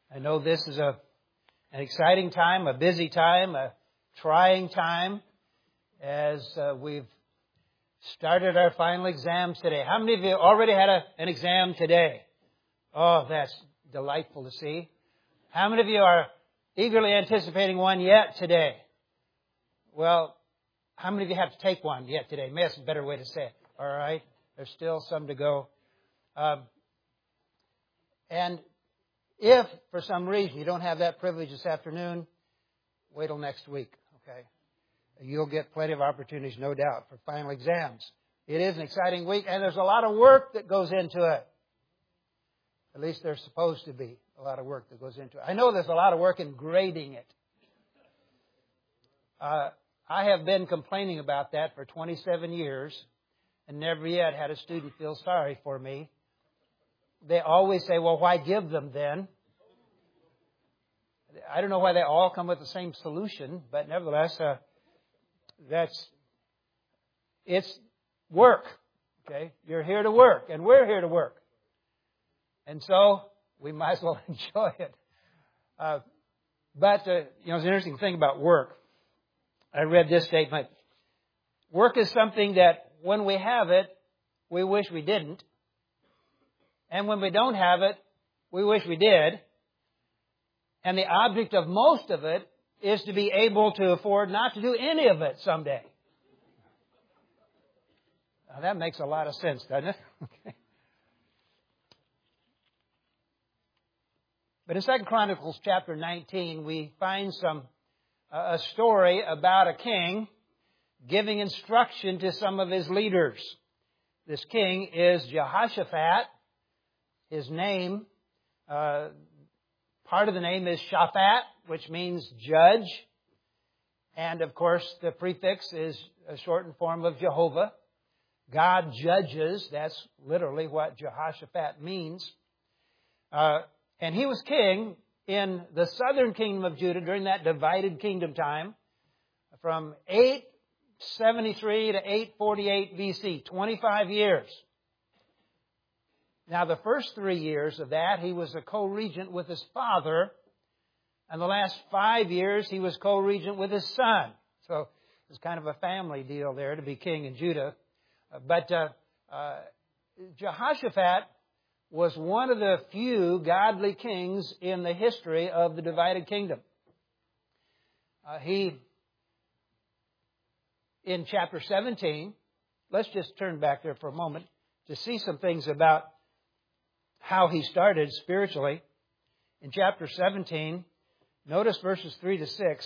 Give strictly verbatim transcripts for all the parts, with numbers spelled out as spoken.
I know this is a an exciting time, a busy time, a trying time as uh, we've started our final exams today. How many of you already had a, an exam today? Oh, that's delightful to see. How many of you are eagerly anticipating one yet today? Well, how many of you have to take one yet today? Maybe that's a better way to say it. All right. There's still some to go. Um, and if, for some reason, you don't have that privilege this afternoon, wait till next week, okay? You'll get plenty of opportunities, no doubt, for final exams. It is an exciting week, and there's a lot of work that goes into it. At least there's supposed to be a lot of work that goes into it. I know there's a lot of work in grading it. Uh, I have been complaining about that for twenty-seven years and never yet had a student feel sorry for me. They always say, well, why give them then? I don't know why they all come with the same solution, but nevertheless, uh, that's, it's work, okay? You're here to work, and we're here to work. And so, we might as well enjoy it. Uh, but, uh, you know, it's an interesting thing about work. I read this statement. Work is something that when we have it, we wish we didn't. And when we don't have it, we wish we did. And the object of most of it is to be able to afford not to do any of it someday. Now, that makes a lot of sense, doesn't it? Okay. But in Second Chronicles chapter nineteen, we find some uh, a story about a king giving instruction to some of his leaders. This king is Jehoshaphat. His name, uh, part of the name is Shaphat, which means judge. And, of course, the prefix is a shortened form of Jehovah. God judges. That's literally what Jehoshaphat means. Uh, and he was king in the southern kingdom of Judah during that divided kingdom time from eight seventy-three to eight forty-eight B C, twenty-five years. Now, the first three years of that, he was a co-regent with his father. And the last five years, he was co-regent with his son. So, it's kind of a family deal there to be king in Judah. But uh, uh, Jehoshaphat was one of the few godly kings in the history of the divided kingdom. Uh, he, in chapter seventeen, let's just turn back there for a moment to see some things about how he started spiritually. In chapter seventeen, notice verses three to six.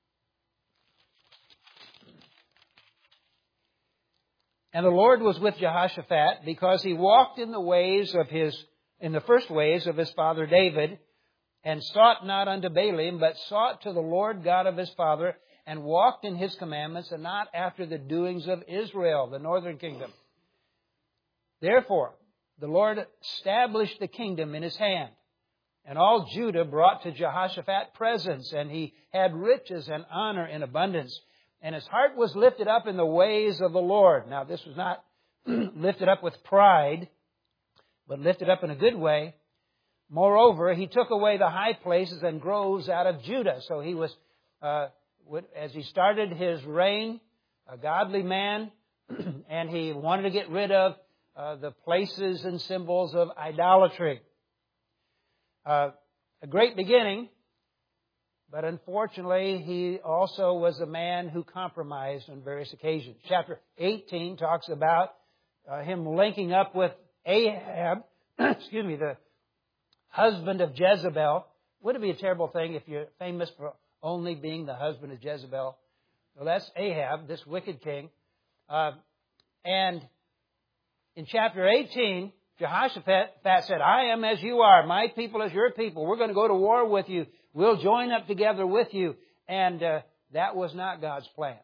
And the Lord was with Jehoshaphat because he walked in the ways of his, in the first ways of his father David, and sought not unto Baalim, but sought to the Lord God of his father, and walked in his commandments, and not after the doings of Israel, the northern kingdom. Therefore, the Lord established the kingdom in his hand. And all Judah brought to Jehoshaphat presents, and he had riches and honor in abundance. And his heart was lifted up in the ways of the Lord. Now, this was not lifted up with pride, but lifted up in a good way. Moreover, he took away the high places and groves out of Judah. So he was, uh, as he started his reign, a godly man, and he wanted to get rid of Uh, the places and symbols of idolatry. Uh, a great beginning, but unfortunately, he also was a man who compromised on various occasions. Chapter eighteen talks about uh, him linking up with Ahab, excuse me, the husband of Jezebel. Would it be a terrible thing if you're famous for only being the husband of Jezebel? Well, that's Ahab, this wicked king. Uh, and In chapter eighteen, Jehoshaphat said, I am as you are, my people as your people. We're going to go to war with you. We'll join up together with you. And uh, that was not God's plan.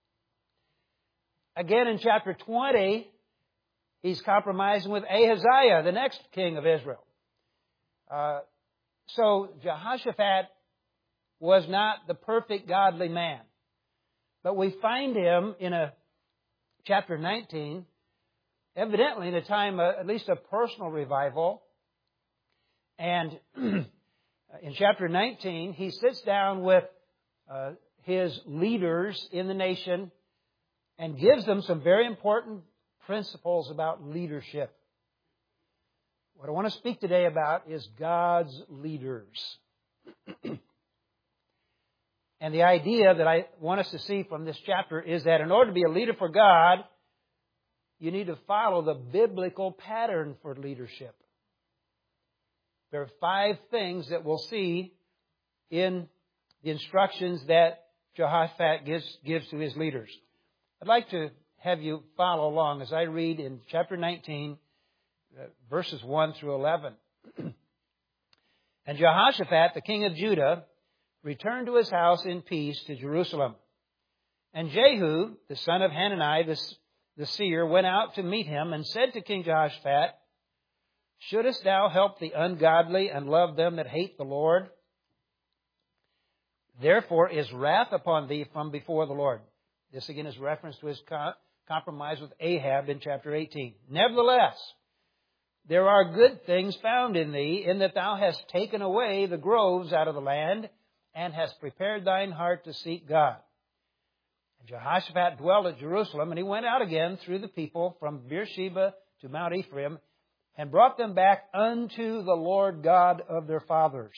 Again, in chapter twenty, he's compromising with Ahaziah, the next king of Israel. Uh, so Jehoshaphat was not the perfect godly man. But we find him in a chapter nineteen, evidently in a time, uh, at least a personal revival. And in chapter nineteen, he sits down with uh, his leaders in the nation and gives them some very important principles about leadership. What I want to speak today about is God's leaders. And the idea that I want us to see from this chapter is that in order to be a leader for God, you need to follow the biblical pattern for leadership. There are five things that we'll see in the instructions that Jehoshaphat gives, gives to his leaders. I'd like to have you follow along as I read in chapter nineteen, uh, verses one through eleven. And Jehoshaphat, the king of Judah, returned to his house in peace to Jerusalem. And Jehu, the son of Hanani, the, the seer, went out to meet him and said to King Jehoshaphat, "Shouldest thou help the ungodly and love them that hate the Lord? Therefore is wrath upon thee from before the Lord." This again is reference to his compromise with Ahab in chapter eighteen. "Nevertheless, there are good things found in thee, in that thou hast taken away the groves out of the land, and hast prepared thine heart to seek God." And Jehoshaphat dwelt at Jerusalem, and he went out again through the people from Beersheba to Mount Ephraim, and brought them back unto the Lord God of their fathers.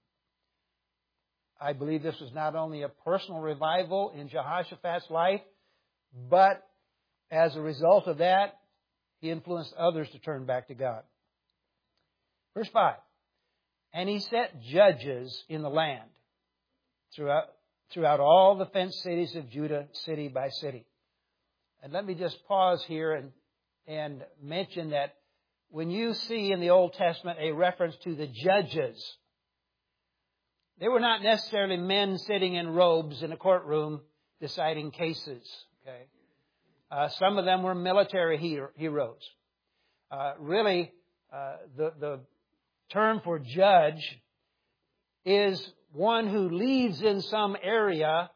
I believe this was not only a personal revival in Jehoshaphat's life, but as a result of that, he influenced others to turn back to God. Verse five, "And he set judges in the land throughout, throughout all the fenced cities of Judah, city by city." And let me just pause here and, and mention that when you see in the Old Testament a reference to the judges, they were not necessarily men sitting in robes in a courtroom deciding cases. Okay, uh, some of them were military hero, heroes. Uh, really, uh, the the term for judge is one who leads in some area,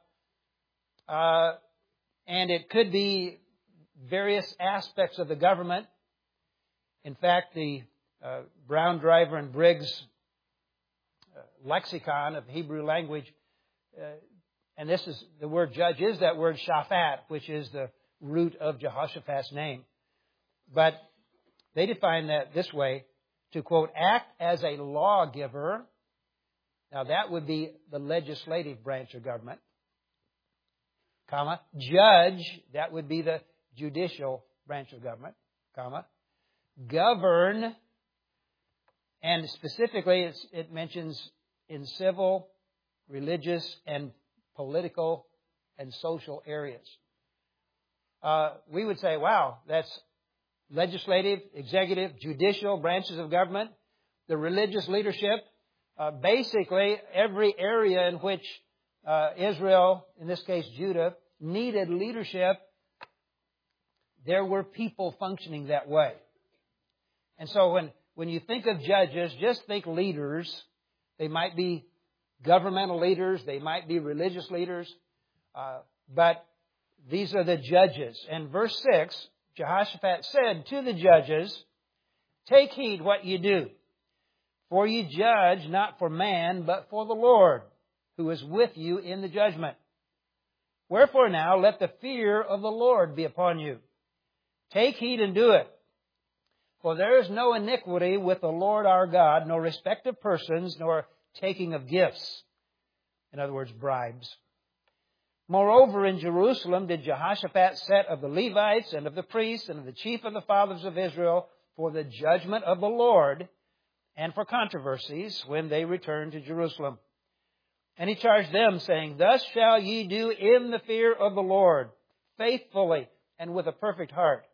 uh, and it could be various aspects of the government. In fact, the uh, Brown, Driver, and Briggs uh, lexicon of Hebrew language, uh, and this is the word judge is that word shaphat, which is the root of Jehoshaphat's name. But they define that this way, to quote, act as a lawgiver. Now that would be the legislative branch of government. Comma, judge, that would be the judicial branch of government. Comma, govern, and specifically it's, it mentions in civil, religious, and political and social areas. Uh, we would say, wow, that's legislative, executive, judicial branches of government, the religious leadership, uh, basically every area in which uh, Israel, in this case Judah, needed leadership, there were people functioning that way. And so when, when you think of judges, just think leaders. They might be governmental leaders. They might be religious leaders. Uh, but these are the judges. And verse six, Jehoshaphat said to the judges, "Take heed what you do, for you judge not for man, but for the Lord, who is with you in the judgment. Wherefore now let the fear of the Lord be upon you. Take heed and do it. For there is no iniquity with the Lord our God, nor respect of persons, nor taking of gifts." In other words, bribes. "Moreover, in Jerusalem did Jehoshaphat set of the Levites and of the priests and of the chief of the fathers of Israel for the judgment of the Lord and for controversies when they returned to Jerusalem. And he charged them, saying, Thus shall ye do in the fear of the Lord, faithfully and with a perfect heart.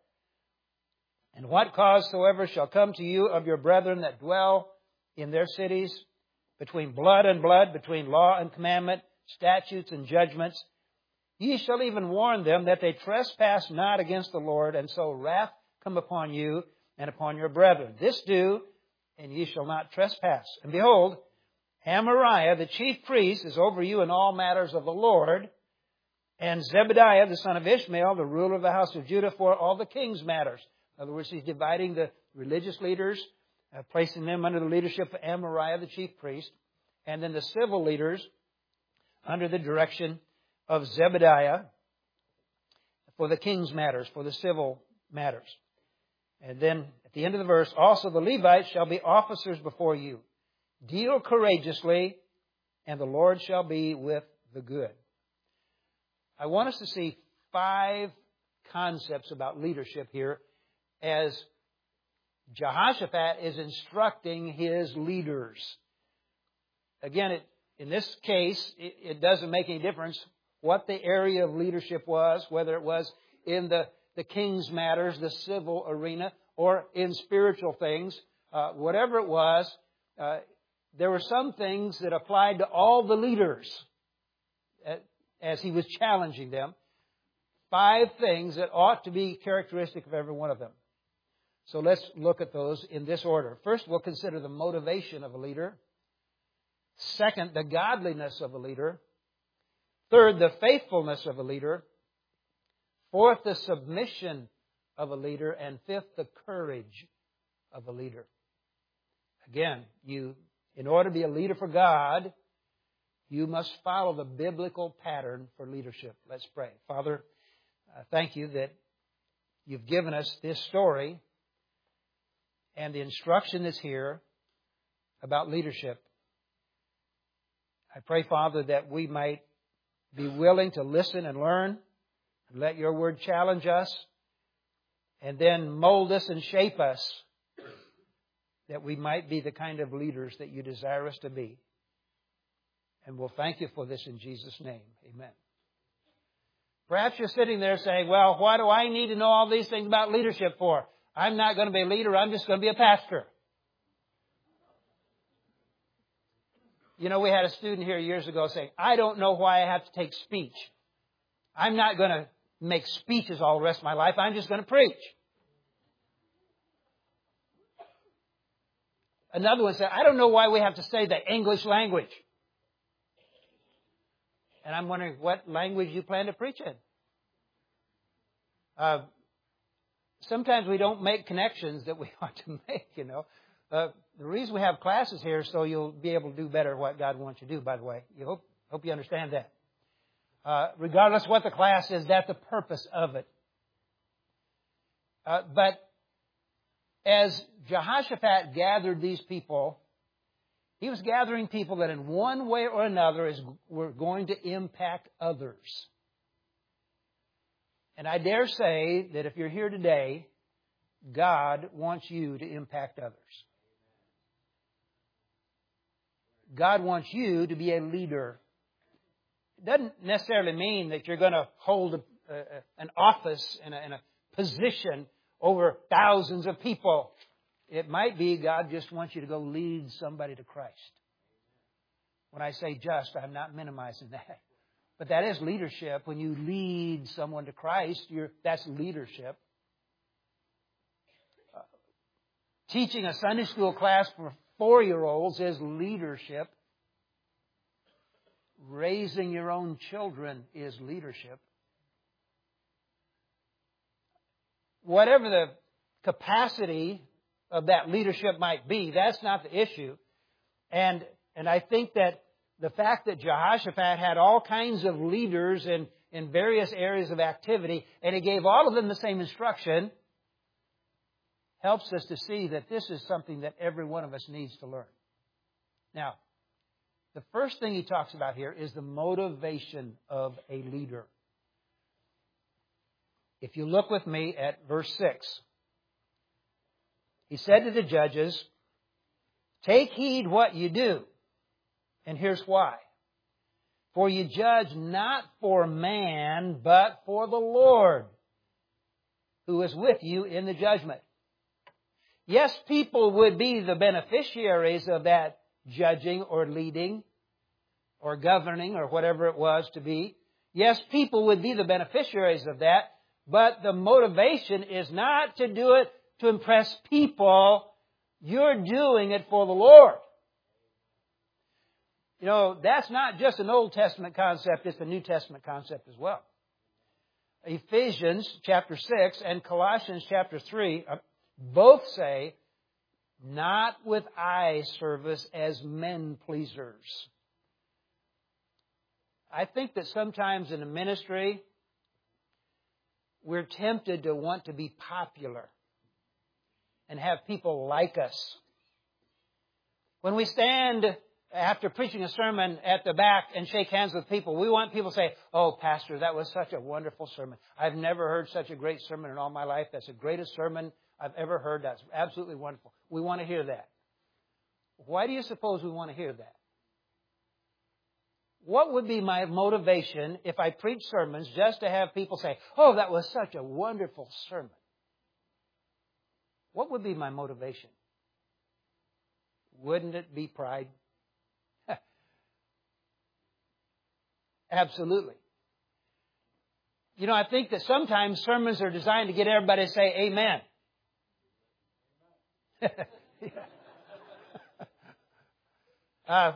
And what cause soever shall come to you of your brethren that dwell in their cities, between blood and blood, between law and commandment, statutes and judgments, ye shall even warn them that they trespass not against the Lord, and so wrath come upon you and upon your brethren. This do, and ye shall not trespass. And behold, Amariah, the chief priest, is over you in all matters of the Lord, and Zebediah, the son of Ishmael, the ruler of the house of Judah, for all the king's matters." In other words, he's dividing the religious leaders, uh, placing them under the leadership of Amariah, the chief priest. and then the civil leaders under the direction of Zebediah for the king's matters, for the civil matters. And then at the end of the verse, also the Levites shall be officers before you. Deal courageously, and the Lord shall be with the good. I want us to see five concepts about leadership here as Jehoshaphat is instructing his leaders. Again, it, in this case, it, it doesn't make any difference what the area of leadership was, whether it was in the, the king's matters, the civil arena, or in spiritual things. Uh, whatever it was, uh, there were some things that applied to all the leaders as he was challenging them. Five things that ought to be characteristic of every one of them. So let's look at those in this order. First, we'll consider the motivation of a leader. Second, the godliness of a leader. Third, the faithfulness of a leader. Fourth, the submission of a leader. And fifth, the courage of a leader. Again, you, in order to be a leader for God, you must follow the biblical pattern for leadership. Let's pray. Father, uh, thank you that you've given us this story and the instruction that's here about leadership. I pray, Father, that we might be willing to listen and learn, and let your word challenge us, and then mold us and shape us, that we might be the kind of leaders that you desire us to be. And we'll thank you for this in Jesus' name. Amen. Perhaps you're sitting there saying, well, why do I need to know all these things about leadership for? I'm not going to be a leader. I'm just going to be a pastor. You know, we had a student here years ago saying, I don't know why I have to take speech. I'm not going to make speeches all the rest of my life. I'm just going to preach. Another one said, I don't know why we have to say the English language. And I'm wondering what language you plan to preach in. Uh, sometimes we don't make connections that we ought to make, you know. Uh, the reason we have classes here is so you'll be able to do better what God wants you to do, by the way. You hope, hope you understand that. Uh, regardless of what the class is, that's the purpose of it. Uh, but as Jehoshaphat gathered these people, he was gathering people that in one way or another is, were going to impact others. And I dare say that if you're here today, God wants you to impact others. God wants you to be a leader. It doesn't necessarily mean that you're going to hold a, a, an office and a, and a position over thousands of people. It might be God just wants you to go lead somebody to Christ. When I say just, I'm not minimizing that. But that is leadership. When you lead someone to Christ, you're, that's leadership. Uh, teaching a Sunday school class for four-year-olds is leadership. Raising your own children is leadership. Whatever the capacity of that leadership might be, that's not the issue. And and I think that the fact that Jehoshaphat had all kinds of leaders in, in various areas of activity, and he gave all of them the same instruction, helps us to see that this is something that every one of us needs to learn. Now, the first thing he talks about here is the motivation of a leader. If you look with me at verse six, he said to the judges, take heed what you do. And here's why. For you judge not for man, but for the Lord, who is with you in the judgment. Yes, people would be the beneficiaries of that judging or leading or governing or whatever it was to be. Yes, people would be the beneficiaries of that, but the motivation is not to do it to impress people. You're doing it for the Lord. You know, that's not just an Old Testament concept, it's a New Testament concept as well. Ephesians chapter six and Colossians chapter three both say not with eye service as men pleasers. I think that sometimes in the ministry, we're tempted to want to be popular and have people like us. When we stand after preaching a sermon at the back and shake hands with people, we want people to say, "Oh, Pastor, that was such a wonderful sermon. I've never heard such a great sermon in all my life. That's the greatest sermon I've ever heard. That's absolutely wonderful." We want to hear that. Why do you suppose we want to hear that? What would be my motivation if I preach sermons just to have people say, "Oh, that was such a wonderful sermon"? What would be my motivation? Wouldn't it be pride? Absolutely. You know, I think that sometimes sermons are designed to get everybody to say amen. uh,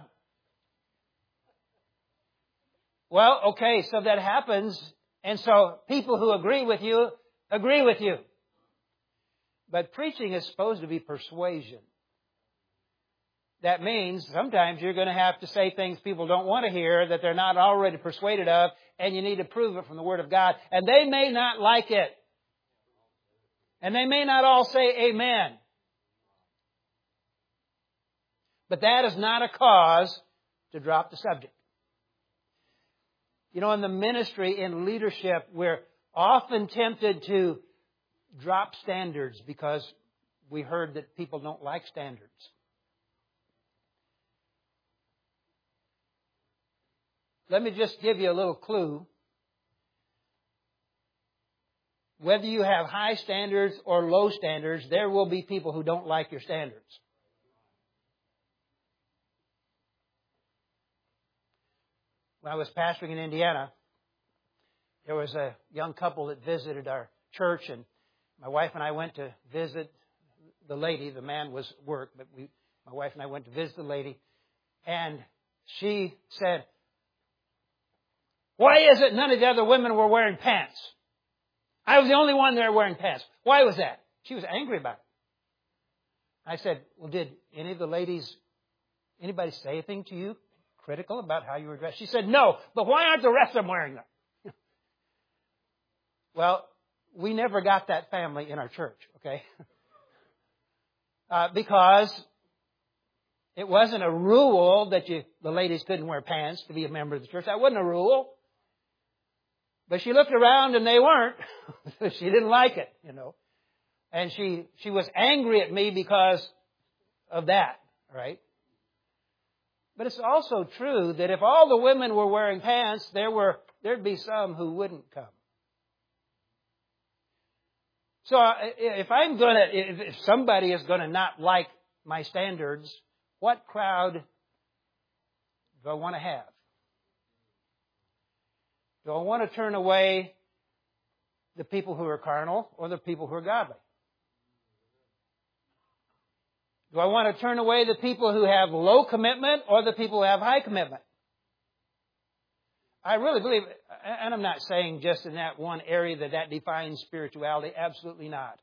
well, okay, so that happens, and so people who agree with you, agree with you. But preaching is supposed to be persuasion. That means sometimes you're going to have to say things people don't want to hear that they're not already persuaded of, and you need to prove it from the Word of God. And they may not like it. And they may not all say amen. But that is not a cause to drop the subject. You know, in the ministry, in leadership, we're often tempted to drop standards because we heard that people don't like standards. Let me just give you a little clue. Whether you have high standards or low standards, there will be people who don't like your standards. When I was pastoring in Indiana, there was a young couple that visited our church, and my wife and I went to visit the lady. The man was at work, but we, my wife and I went to visit the lady, and she said, "Why is it none of the other women were wearing pants? I was the only one there wearing pants. Why was that?" She was angry about it. I said, "Well, did any of the ladies, anybody say anything to you critical about how you were dressed?" She said, "No, but why aren't the rest of them wearing them?" Well, we never got that family in our church, okay? uh, because it wasn't a rule that you the ladies couldn't wear pants to be a member of the church. That wasn't a rule. But she looked around and they weren't. She didn't like it, you know. And she, she was angry at me because of that, right? But it's also true that if all the women were wearing pants, there were, there'd be some who wouldn't come. So if I'm going to, if somebody is going to not like my standards, what crowd do I want to have? Do I want to turn away the people who are carnal or the people who are godly? Do I want to turn away the people who have low commitment or the people who have high commitment? I really believe, and I'm not saying just in that one area that that defines spirituality. Absolutely not.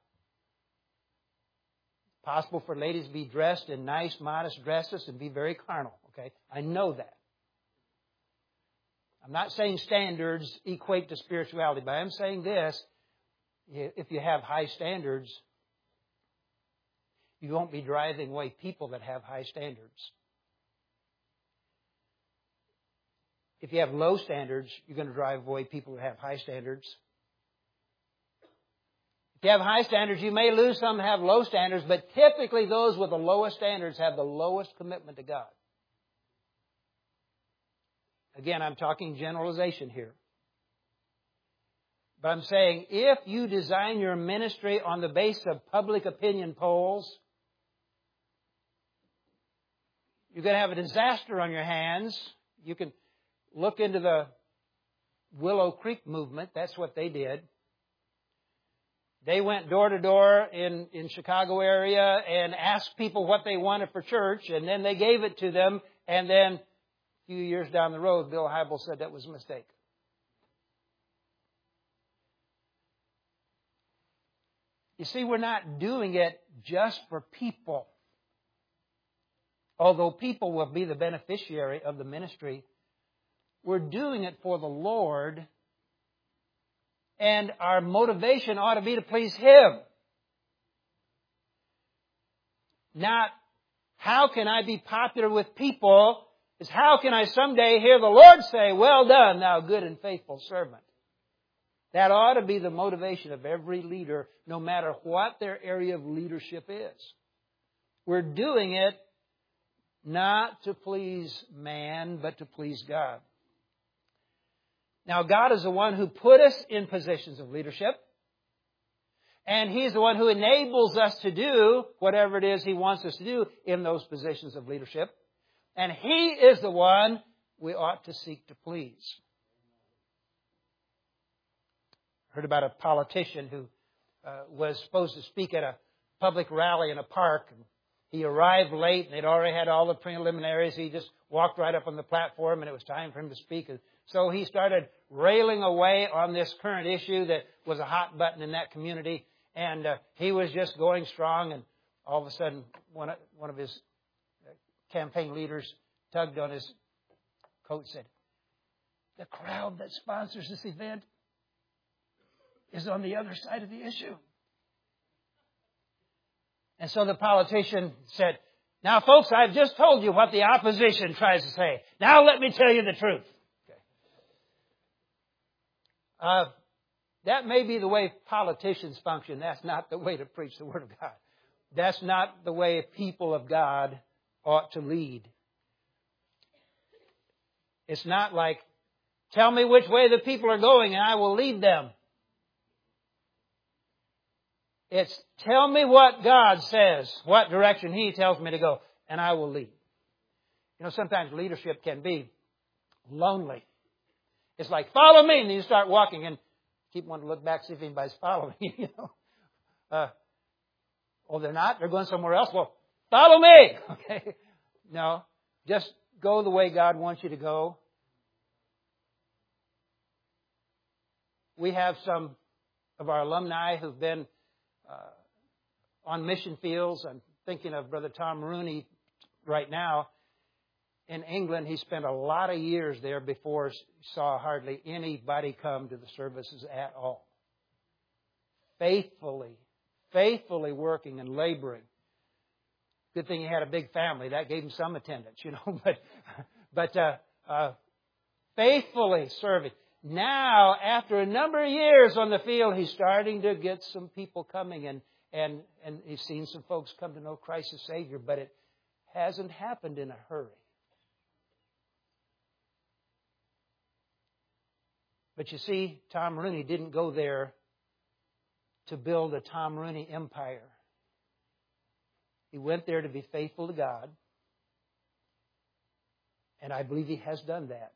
It's possible for ladies to be dressed in nice, modest dresses and be very carnal. Okay, I know that. I'm not saying standards equate to spirituality, but I'm saying this. If you have high standards, you won't be driving away people that have high standards. If you have low standards, you're going to drive away people who have high standards. If you have high standards, you may lose some that have low standards, but typically those with the lowest standards have the lowest commitment to God. Again, I'm talking generalization here. But I'm saying if you design your ministry on the basis of public opinion polls, you're going to have a disaster on your hands. You can look into the Willow Creek movement. That's what they did. They went door to door in, in Chicago area and asked people what they wanted for church, and then they gave it to them, and then a few years down the road, Bill Hybels said that was a mistake. You see, we're not doing it just for people. although people will be the beneficiary of the ministry, we're doing it for the Lord, and our motivation ought to be to please Him. Not, how can I be popular with people? It's how can I someday hear the Lord say, well done, thou good and faithful servant. That ought to be the motivation of every leader, no matter what their area of leadership is. We're doing it not to please man, but to please God. Now, God is the one who put us in positions of leadership. And He's the one who enables us to do whatever it is He wants us to do in those positions of leadership. And He is the one we ought to seek to please. I heard about a politician who uh, was supposed to speak at a public rally in a park. And he arrived late and they'd already had all the preliminaries. He just walked right up on the platform and it was time for him to speak. And so he started railing away on this current issue that was a hot button in that community. And uh, he was just going strong. And all of a sudden, one of, one of his campaign leaders tugged on his coat and said, "The crowd that sponsors this event is on the other side of the issue." And so the politician said, "Now, folks, I've just told you what the opposition tries to say. Now let me tell you the truth." Okay. Uh, that may be the way politicians function. That's not the way to preach the Word of God. That's not the way people of God ought to lead. It's not like, tell me which way the people are going and I will lead them. It's, tell me what God says, what direction He tells me to go, and I will lead. You know, sometimes leadership can be lonely. It's like, follow me, and you start walking and keep wanting to look back, see if anybody's following you, you know. Uh, oh, they're not? They're going somewhere else? Well, follow me! Okay. No, just go the way God wants you to go. We have some of our alumni who've been Uh, on mission fields. I'm thinking of Brother Tom Rooney right now. In England, he spent a lot of years there before he saw hardly anybody come to the services at all. Faithfully, faithfully working and laboring. Good thing he had a big family. That gave him some attendance, you know. But, but uh, uh, faithfully serving. Now, after a number of years on the field, he's starting to get some people coming, and, and, and he's seen some folks come to know Christ as Savior, but it hasn't happened in a hurry. But you see, Tom Rooney didn't go there to build a Tom Rooney empire. He went there to be faithful to God, and I believe he has done that.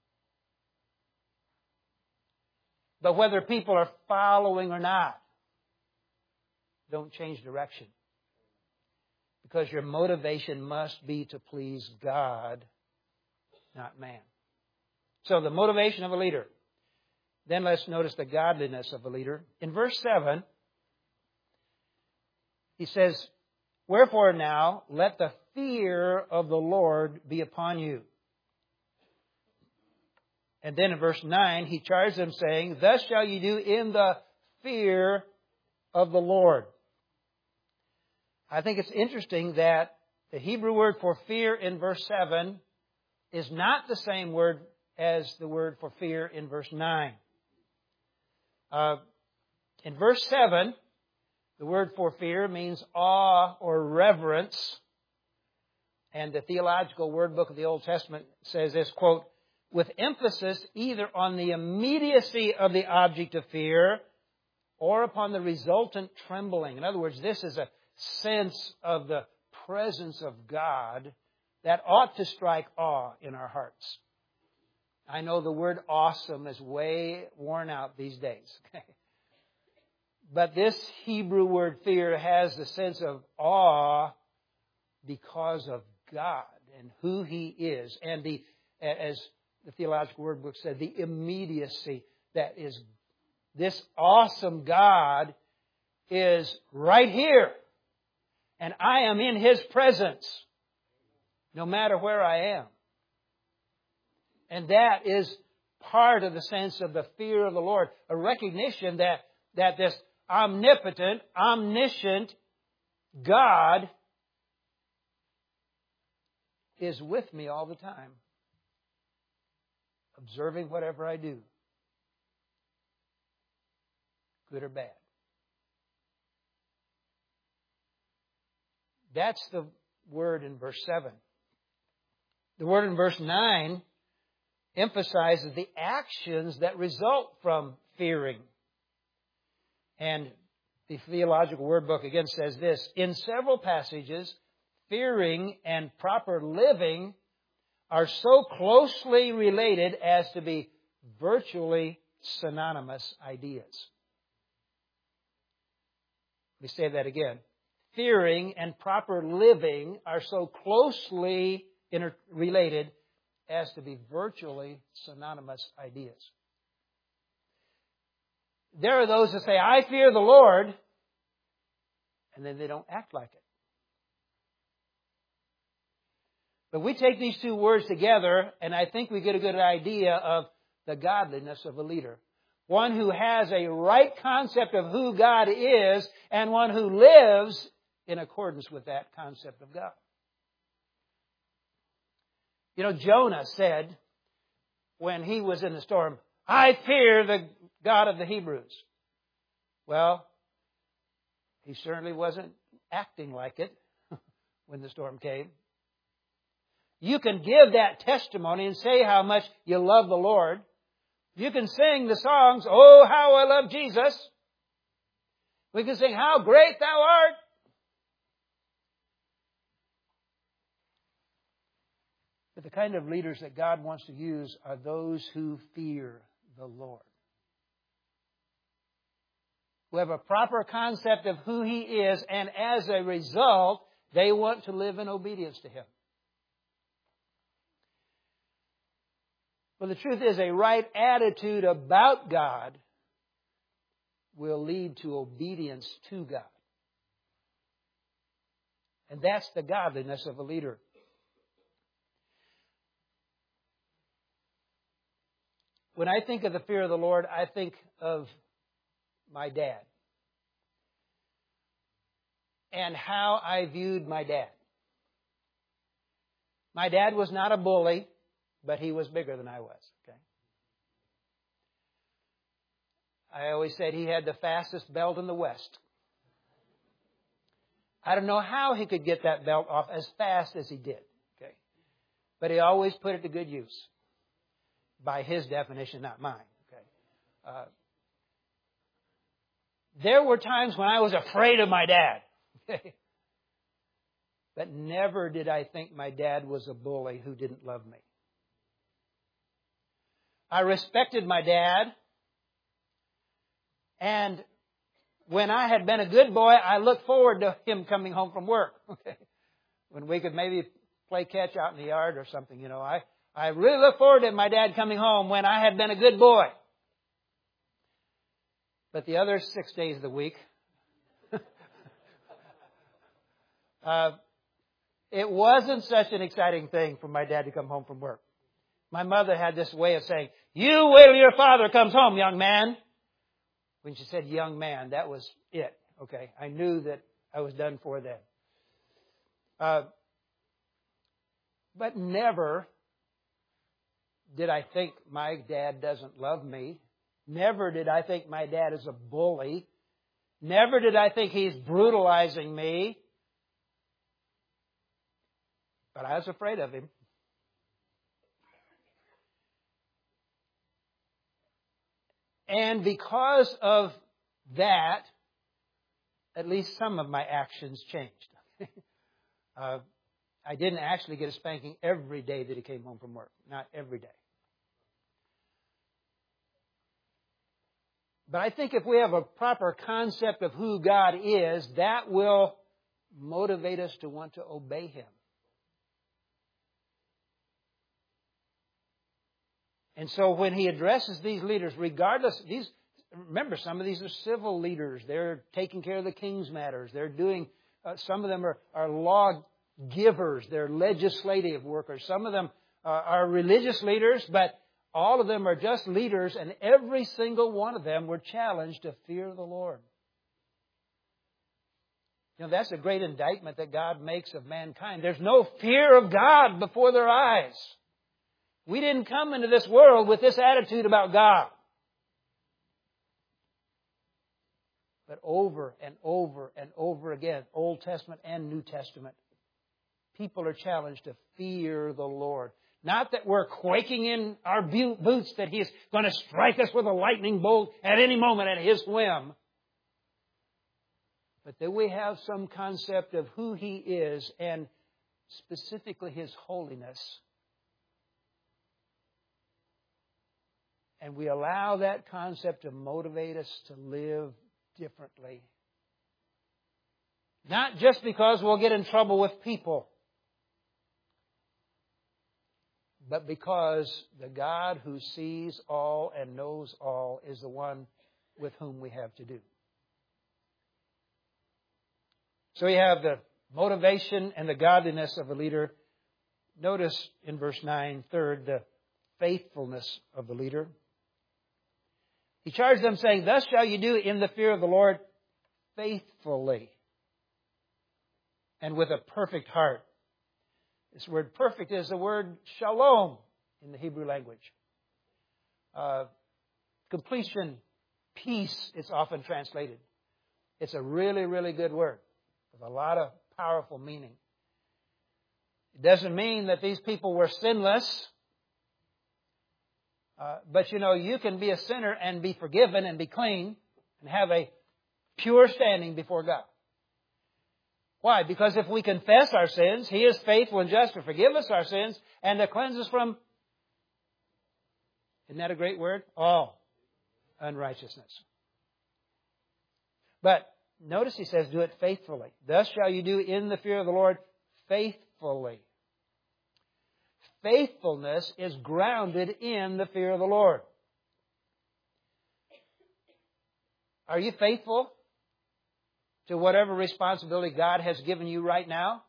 But whether people are following or not, don't change direction. Because your motivation must be to please God, not man. So the motivation of a leader. Then let's notice the godliness of a leader. In verse seven, he says, "Wherefore now let the fear of the Lord be upon you." And then in verse nine, he charged them saying, "Thus shall you do in the fear of the Lord." I think it's interesting that the Hebrew word for fear in verse seven is not the same word as the word for fear in verse nine. Uh, in verse seven, the word for fear means awe or reverence. And the Theological Word Book of the Old Testament says this, quote, "with emphasis either on the immediacy of the object of fear or upon the resultant trembling." In other words, this is a sense of the presence of God that ought to strike awe in our hearts. I know the word awesome is way worn out these days. Okay? But this Hebrew word fear has the sense of awe because of God and who He is. And the, as the Theological Word Book said, the immediacy that is, this awesome God is right here. And I am in His presence. no matter where I am. And that is part of the sense of the fear of the Lord, a recognition that, that this omnipotent, omniscient God is with me all the time, observing whatever I do, good or bad. That's the word in verse seven. The word in verse nine emphasizes the actions that result from fearing. And the Theological Word Book again says this: in several passages, fearing and proper living are so closely related as to be virtually synonymous ideas. Let me say that again. Fearing and proper living are so closely interrelated as to be virtually synonymous ideas. There are those that say, I fear the Lord, and then they don't act like it. But we take these two words together, and I think we get a good idea of the godliness of a leader. One who has a right concept of who God is, and one who lives in accordance with that concept of God. You know, Jonah said, when he was in the storm, I fear the God of the Hebrews. Well, he certainly wasn't acting like it when the storm came. You can give that testimony and say how much you love the Lord. You can sing the songs, oh, how I love Jesus. We can sing, how great thou art. But the kind of leaders that God wants to use are those who fear the Lord, who have a proper concept of who He is, and as a result, they want to live in obedience to Him. Well, the truth is, a right attitude about God will lead to obedience to God. And that's the godliness of a leader. When I think of the fear of the Lord, I think of my dad and how I viewed my dad. My dad was not a bully, but he was bigger than I was. Okay. I always said he had the fastest belt in the West. I don't know how he could get that belt off as fast as he did. Okay. But he always put it to good use. By his definition, not mine. Okay. Uh, there were times when I was afraid of my dad. Okay. But never did I think my dad was a bully who didn't love me. I respected my dad. And when I had been a good boy, I looked forward to him coming home from work. Okay. When we could maybe play catch out in the yard or something, you know, I I really look forward to my dad coming home when I had been a good boy. But the other six days of the week, uh, it wasn't such an exciting thing for my dad to come home from work. My mother had this way of saying, you wait till your father comes home, young man. When she said young man, that was it. Okay, I knew that I was done for then. Uh, but never did I think my dad doesn't love me. Never did I think my dad is a bully. Never did I think he's brutalizing me. But I was afraid of him. And because of that, at least some of my actions changed. uh, I didn't actually get a spanking every day that he came home from work. Not every day. But I think if we have a proper concept of who God is, that will motivate us to want to obey Him. And so when He addresses these leaders, regardless, these remember, some of these are civil leaders. They're taking care of the king's matters. They're doing, uh, some of them are, are law givers. They're legislative workers. Some of them uh, are religious leaders, but all of them are just leaders, and every single one of them were challenged to fear the Lord. You know, that's a great indictment that God makes of mankind. There's no fear of God before their eyes. We didn't come into this world with this attitude about God. But over and over and over again, Old Testament and New Testament, people are challenged to fear the Lord. Not that we're quaking in our boots that He's going to strike us with a lightning bolt at any moment at His whim. But that we have some concept of who He is and specifically His holiness. And we allow that concept to motivate us to live differently. Not just because we'll get in trouble with people, but because the God who sees all and knows all is the one with whom we have to do. So we have the motivation and the godliness of a leader. Notice in verse nine, third, the faithfulness of the leader. He charged them saying, "Thus shall you do in the fear of the Lord faithfully and with a perfect heart." This word perfect is the word shalom in the Hebrew language. Uh, completion, peace, it's often translated. It's a really, really good word with a lot of powerful meaning. It doesn't mean that these people were sinless. Uh, but you know, you can be a sinner and be forgiven and be clean and have a pure standing before God. Why? Because if we confess our sins, He is faithful and just to forgive us our sins and to cleanse us from, isn't that a great word? All unrighteousness. But notice He says, do it faithfully. Thus shall you do in the fear of the Lord faithfully. Faithfulness is grounded in the fear of the Lord. Are you faithful to whatever responsibility God has given you right now?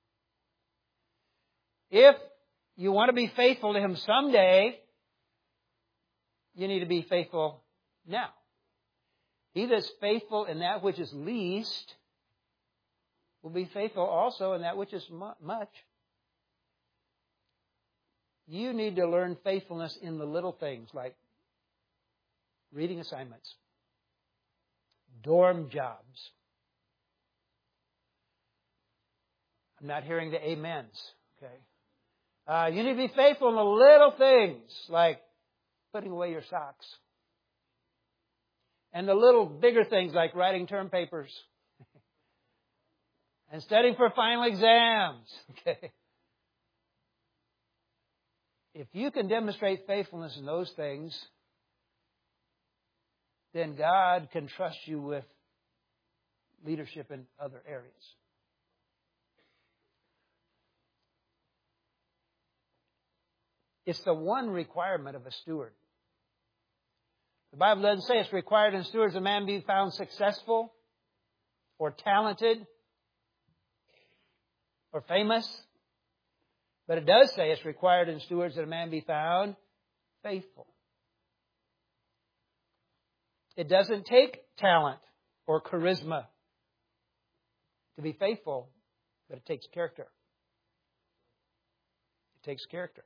If you want to be faithful to Him someday, you need to be faithful now. He that's faithful in that which is least will be faithful also in that which is much. You need to learn faithfulness in the little things like reading assignments, dorm jobs. I'm not hearing the amens, okay? Uh, you need to be faithful in the little things like putting away your socks. And the little bigger things like writing term papers and studying for final exams, okay? If you can demonstrate faithfulness in those things, then God can trust you with leadership in other areas. It's the one requirement of a steward. The Bible doesn't say it's required in stewards a man be found successful or talented or famous. But it does say it's required in stewards that a man be found faithful. It doesn't take talent or charisma to be faithful, but it takes character. It takes character.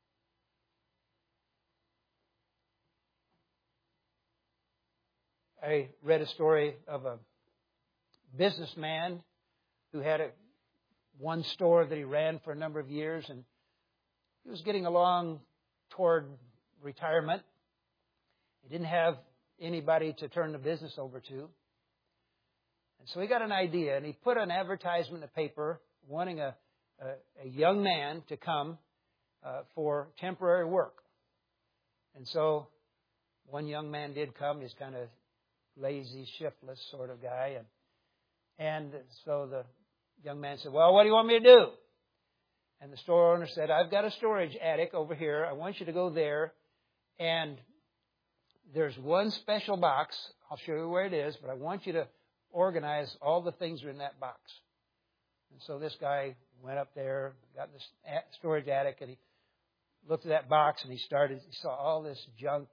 I read a story of a businessman who had a one store that he ran for a number of years, and he was getting along toward retirement. He didn't have anybody to turn the business over to. And so he got an idea, and he put an advertisement in the paper wanting a, a, a young man to come uh, for temporary work. And so one young man did come. He's kind of lazy, shiftless sort of guy. And, and so the young man said, "Well, what do you want me to do?" And the store owner said, "I've got a storage attic over here. I want you to go there. And there's one special box. I'll show you where it is, but I want you to organize all the things that are in that box." And so this guy went up there, got in the storage attic, and he looked at that box, and he started, he saw all this junk,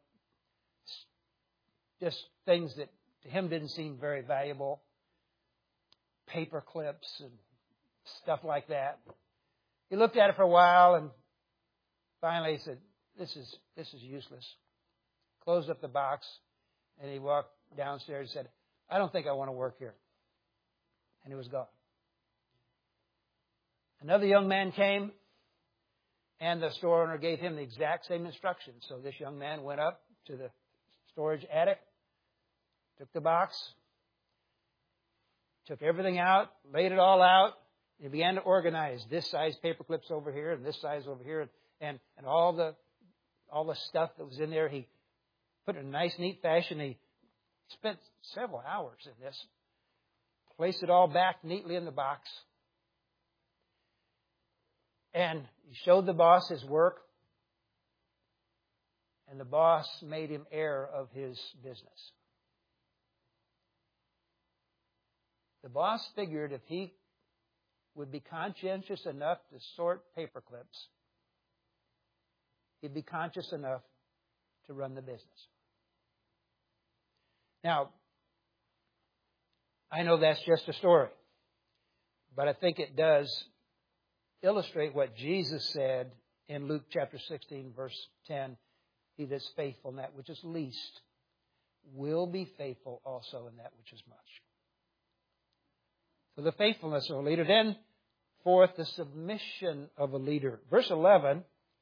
just things that to him didn't seem very valuable, paper clips and stuff like that. He looked at it for a while, and finally he said, this is this is useless. Closed up the box, and he walked downstairs and said, I don't think I want to work here. And he was gone. Another young man came, and the store owner gave him the exact same instructions. So this young man went up to the storage attic, took the box, took everything out, laid it all out, and he began to organize this size paper clips over here and this size over here, and, and all the all the stuff that was in there. He put it in a nice, neat fashion. He spent several hours in this, placed it all back neatly in the box, and he showed the boss his work, and the boss made him heir of his business. The boss figured if he would be conscientious enough to sort paper clips, he'd be conscious enough to run the business. Now, I know that's just a story, but I think it does illustrate what Jesus said in Luke chapter sixteen, verse ten. He that's faithful in that which is least will be faithful also in that which is much. So the faithfulness of a leader. Then, fourth, the submission of a leader. Verse eleven,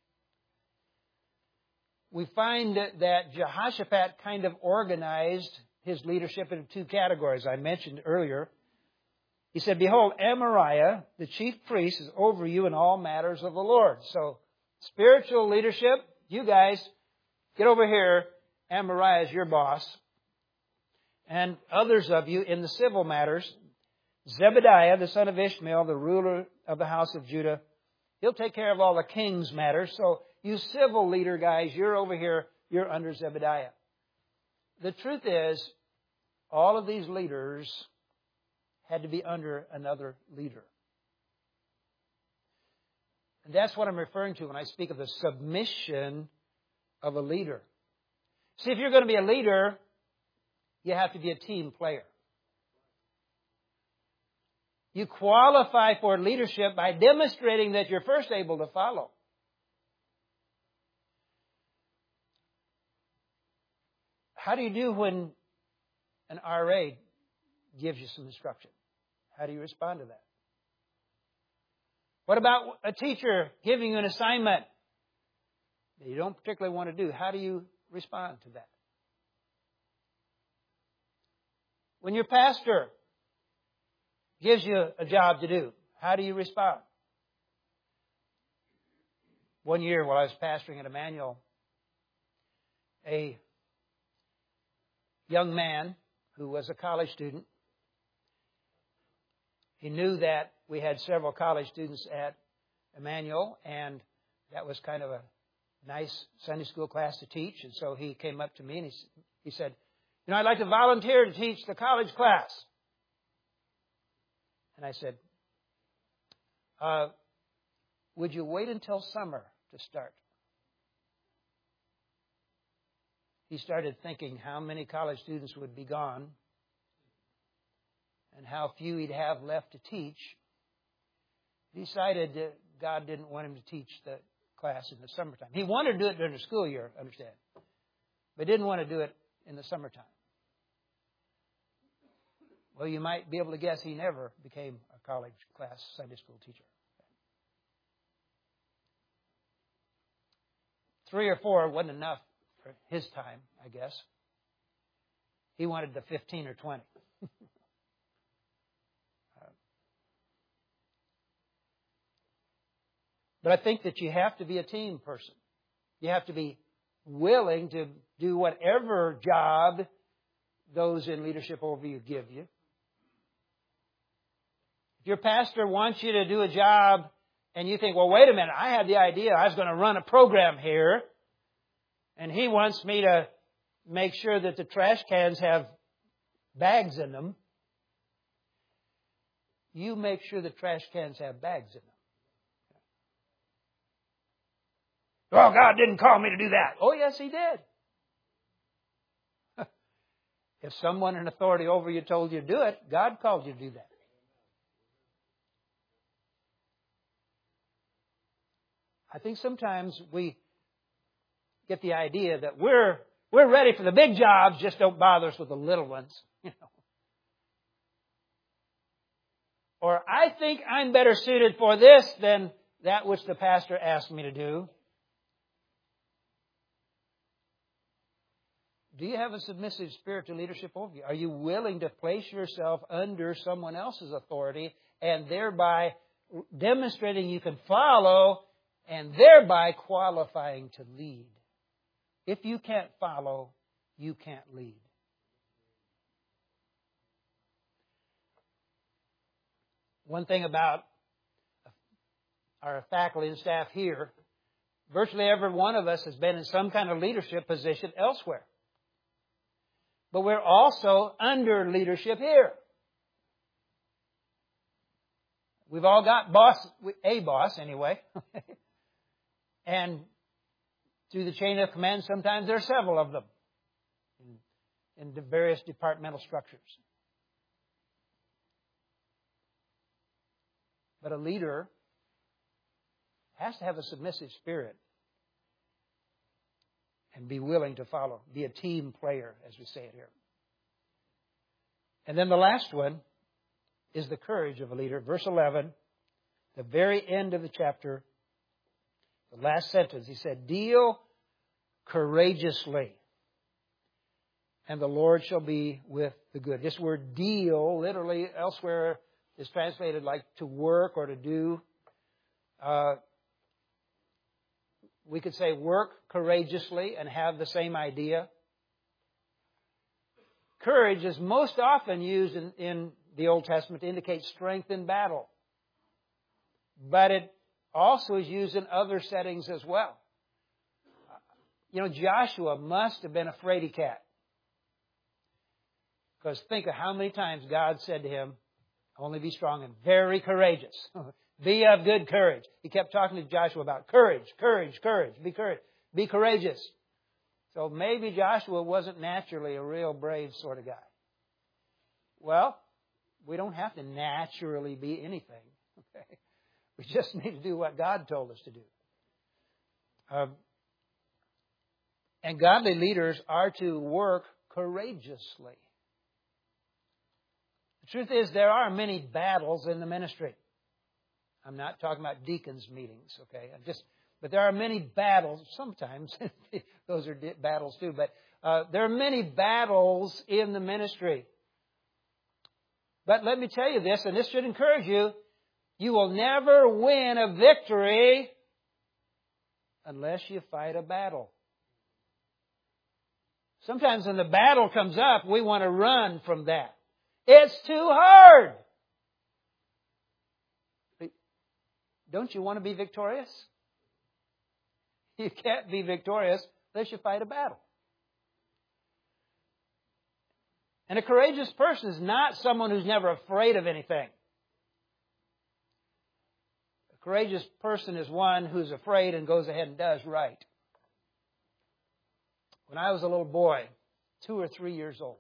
we find that Jehoshaphat kind of organized his leadership into two categories I mentioned earlier. He said, behold, Amariah, the chief priest, is over you in all matters of the Lord. So, spiritual leadership, you guys, get over here. Amariah is your boss. And others of you in the civil matters. Zebediah, the son of Ishmael, the ruler of the house of Judah, he'll take care of all the king's matters. So, you civil leader guys, you're over here, you're under Zebediah. The truth is, all of these leaders had to be under another leader. And that's what I'm referring to when I speak of the submission of a leader. See, if you're going to be a leader, you have to be a team player. You qualify for leadership by demonstrating that you're first able to follow. How do you do when an R A gives you some instruction? How do you respond to that? What about a teacher giving you an assignment that you don't particularly want to do? How do you respond to that? When your pastor gives you a job to do, how do you respond? One year while I was pastoring at Emmanuel, a young man who was a college student, he knew that we had several college students at Emmanuel, and that was kind of a nice Sunday school class to teach. And so he came up to me and he, he said, you know, I'd like to volunteer to teach the college class. And I said, uh, would you wait until summer to start? He started thinking how many college students would be gone and how few he'd have left to teach. He decided that God didn't want him to teach the class in the summertime. He wanted to do it during the school year, understand, but didn't want to do it in the summertime. Well, you might be able to guess he never became a college class Sunday school teacher. Three or four wasn't enough for his time, I guess. He wanted the fifteen or twenty. But I think that you have to be a team person. You have to be willing to do whatever job those in leadership over you give you. If your pastor wants you to do a job and you think, well, wait a minute, I had the idea I was going to run a program here, and he wants me to make sure that the trash cans have bags in them. You make sure the trash cans have bags in them. Oh, God didn't call me to do that. Oh, yes, He did. If someone in authority over you told you to do it, God called you to do that. I think sometimes we get the idea that we're we're ready for the big jobs, just don't bother us with the little ones. You know. Or I think I'm better suited for this than that which the pastor asked me to do. Do you have a submissive spirit to leadership over you? Are you willing to place yourself under someone else's authority and thereby demonstrating you can follow and thereby qualifying to lead? If you can't follow, you can't lead. One thing about our faculty and staff here, virtually every one of us has been in some kind of leadership position elsewhere. But we're also under leadership here. We've all got boss, a boss anyway. And through the chain of command, sometimes there are several of them in, in the various departmental structures. But a leader has to have a submissive spirit and be willing to follow, be a team player, as we say it here. And then the last one is the courage of a leader. Verse eleven, the very end of the chapter, the last sentence, he said, deal courageously, and the Lord shall be with the good. This word deal, literally elsewhere, is translated like to work or to do. Uh, we could say work courageously and have the same idea. Courage is most often used in, in the Old Testament to indicate strength in battle. But it also is used in other settings as well. You know, Joshua must have been a fraidy cat. Because think of how many times God said to him, only be strong and very courageous. Be of good courage. He kept talking to Joshua about courage, courage, courage. Be courage. Be courageous. So maybe Joshua wasn't naturally a real brave sort of guy. Well, we don't have to naturally be anything. Okay? We just need to do what God told us to do. Um, and godly leaders are to work courageously. The truth is, there are many battles in the ministry. I'm not talking about deacons' meetings, okay? I'm just, but there are many battles. Sometimes those are battles too. But uh, there are many battles in the ministry. But let me tell you this, and this should encourage you: you will never win a victory unless you fight a battle. Sometimes when the battle comes up, we want to run from that. It's too hard. Don't you want to be victorious? You can't be victorious unless you fight a battle. And a courageous person is not someone who's never afraid of anything. A courageous person is one who's afraid and goes ahead and does right. When I was a little boy, two or three years old,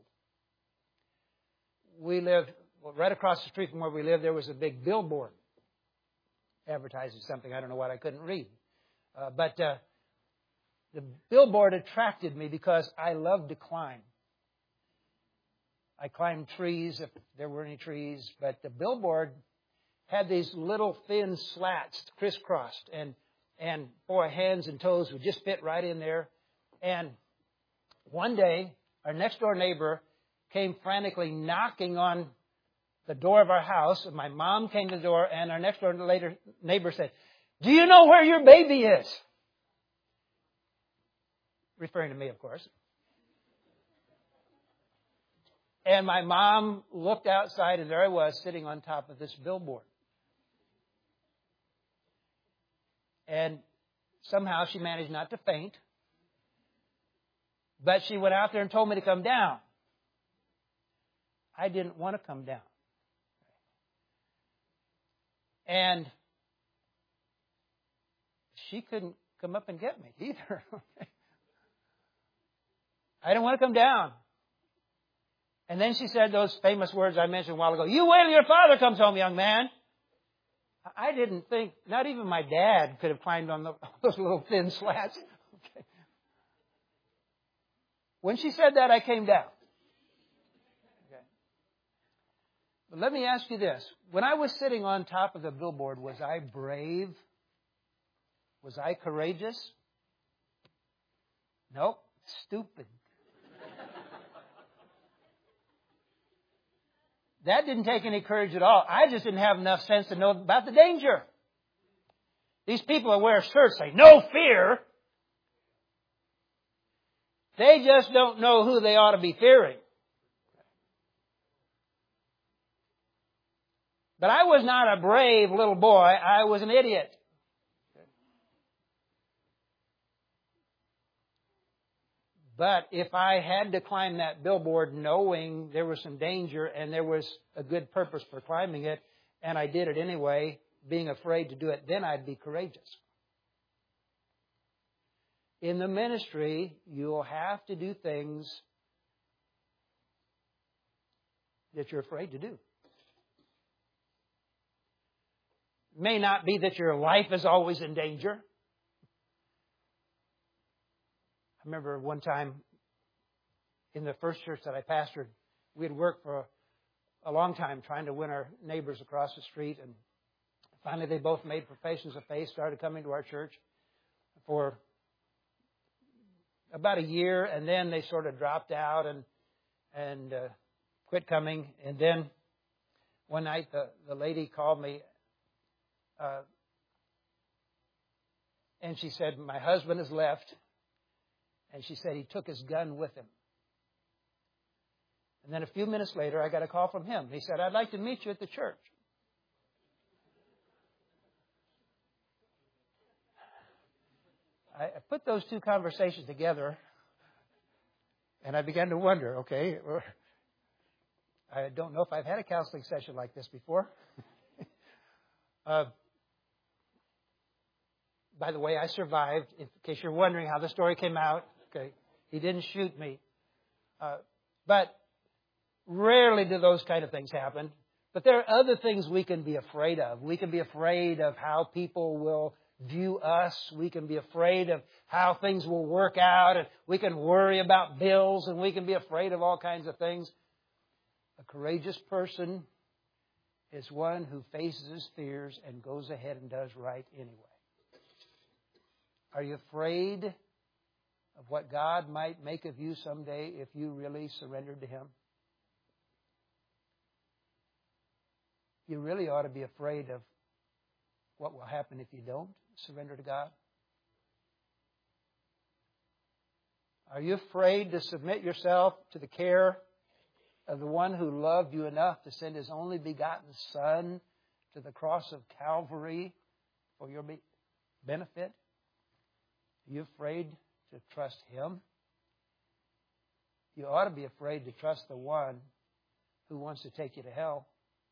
we lived, well, right across the street from where we lived, there was a big billboard advertising something. I don't know what, I couldn't read. Uh, but uh, the billboard attracted me because I loved to climb. I climbed trees if there were any trees, but the billboard had these little thin slats crisscrossed, and and boy, hands and toes would just fit right in there. And one day, our next door neighbor came frantically knocking on the door of our house. And my mom came to the door, and our next door later neighbor said, "Do you know where your baby is?" Referring to me, of course. And my mom looked outside, and there I was sitting on top of this billboard. And somehow she managed not to faint. But she went out there and told me to come down. I didn't want to come down. And she couldn't come up and get me either. I didn't want to come down. And then she said those famous words I mentioned a while ago. You wait till your father comes home, young man. I didn't think, not even my dad could have climbed on the, those little thin slats. Okay. When she said that, I came down. Okay. But let me ask you this. When I was sitting on top of the billboard, was I brave? Was I courageous? Nope. Stupid. That didn't take any courage at all. I just didn't have enough sense to know about the danger. These people that wear shirts say, no fear. They just don't know who they ought to be fearing. But I was not a brave little boy. I was an idiot. But if I had to climb that billboard knowing there was some danger and there was a good purpose for climbing it, and I did it anyway, being afraid to do it, then I'd be courageous. In the ministry, you'll have to do things that you're afraid to do. It may not be that your life is always in danger. I remember one time in the first church that I pastored, we had worked for a long time trying to win our neighbors across the street. And finally they both made professions of faith, started coming to our church for about a year. And then they sort of dropped out and and uh, quit coming. And then one night the, the lady called me uh, and she said, my husband has left. And she said he took his gun with him. And then a few minutes later, I got a call from him. He said, I'd like to meet you at the church. I put those two conversations together, and I began to wonder, okay, I don't know if I've had a counseling session like this before. uh, by the way, I survived, in case you're wondering how the story came out. Okay, he didn't shoot me. Uh, but rarely do those kind of things happen. But there are other things we can be afraid of. We can be afraid of how people will view us. We can be afraid of how things will work out. And we can worry about bills. And we can be afraid of all kinds of things. A courageous person is one who faces his fears and goes ahead and does right anyway. Are you afraid of what God might make of you someday if you really surrendered to Him? You really ought to be afraid of what will happen if you don't surrender to God. Are you afraid to submit yourself to the care of the one who loved you enough to send His only begotten Son to the cross of Calvary for your benefit? Are you afraid to trust Him? You ought to be afraid to trust the one who wants to take you to hell.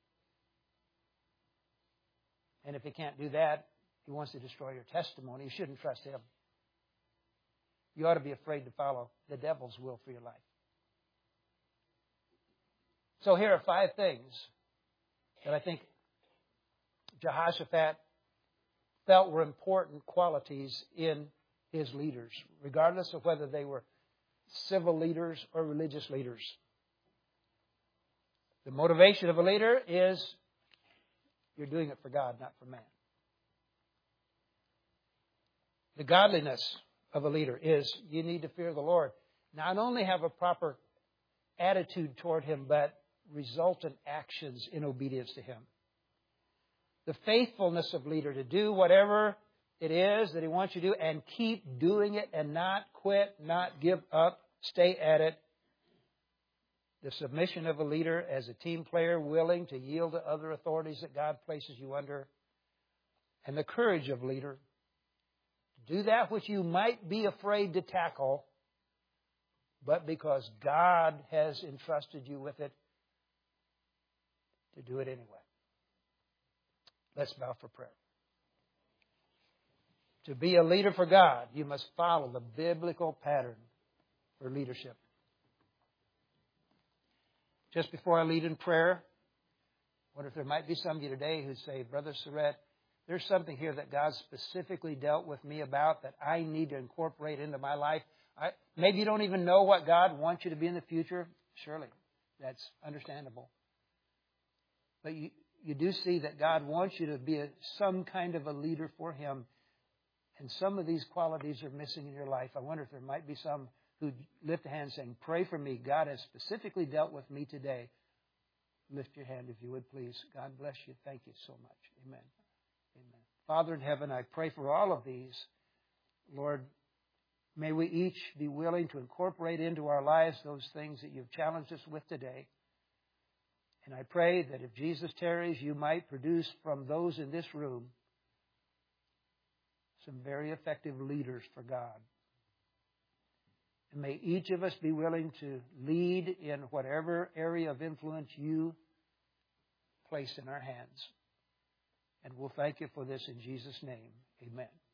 And if He can't do that, He wants to destroy your testimony. You shouldn't trust Him. You ought to be afraid to follow the devil's will for your life. So here are five things that I think Jehoshaphat felt were important qualities in his leaders, regardless of whether they were civil leaders or religious leaders. The motivation of a leader is you're doing it for God, not for man. The godliness of a leader is you need to fear the Lord. Not only have a proper attitude toward Him, but resultant actions in obedience to Him. The faithfulness of leader to do whatever it is that He wants you to do and keep doing it and not quit, not give up, stay at it. The submission of a leader as a team player, willing to yield to other authorities that God places you under. And the courage of a leader to do that which you might be afraid to tackle, but because God has entrusted you with it, to do it anyway. Let's bow for prayer. To be a leader for God, you must follow the biblical pattern for leadership. Just before I lead in prayer, I wonder if there might be some of you today who say, Brother Surratt, there's something here that God specifically dealt with me about that I need to incorporate into my life. I, maybe you don't even know what God wants you to be in the future. Surely, that's understandable. But you, you do see that God wants you to be a, some kind of a leader for Him. And some of these qualities are missing in your life. I wonder if there might be some who lift a hand saying, pray for me. God has specifically dealt with me today. Lift your hand if you would, please. God bless you. Thank you so much. Amen. Amen. Father in heaven, I pray for all of these. Lord, may we each be willing to incorporate into our lives those things that you've challenged us with today. And I pray that if Jesus tarries, you might produce from those in this room some very effective leaders for God. And may each of us be willing to lead in whatever area of influence you place in our hands. And we'll thank you for this in Jesus' name. Amen.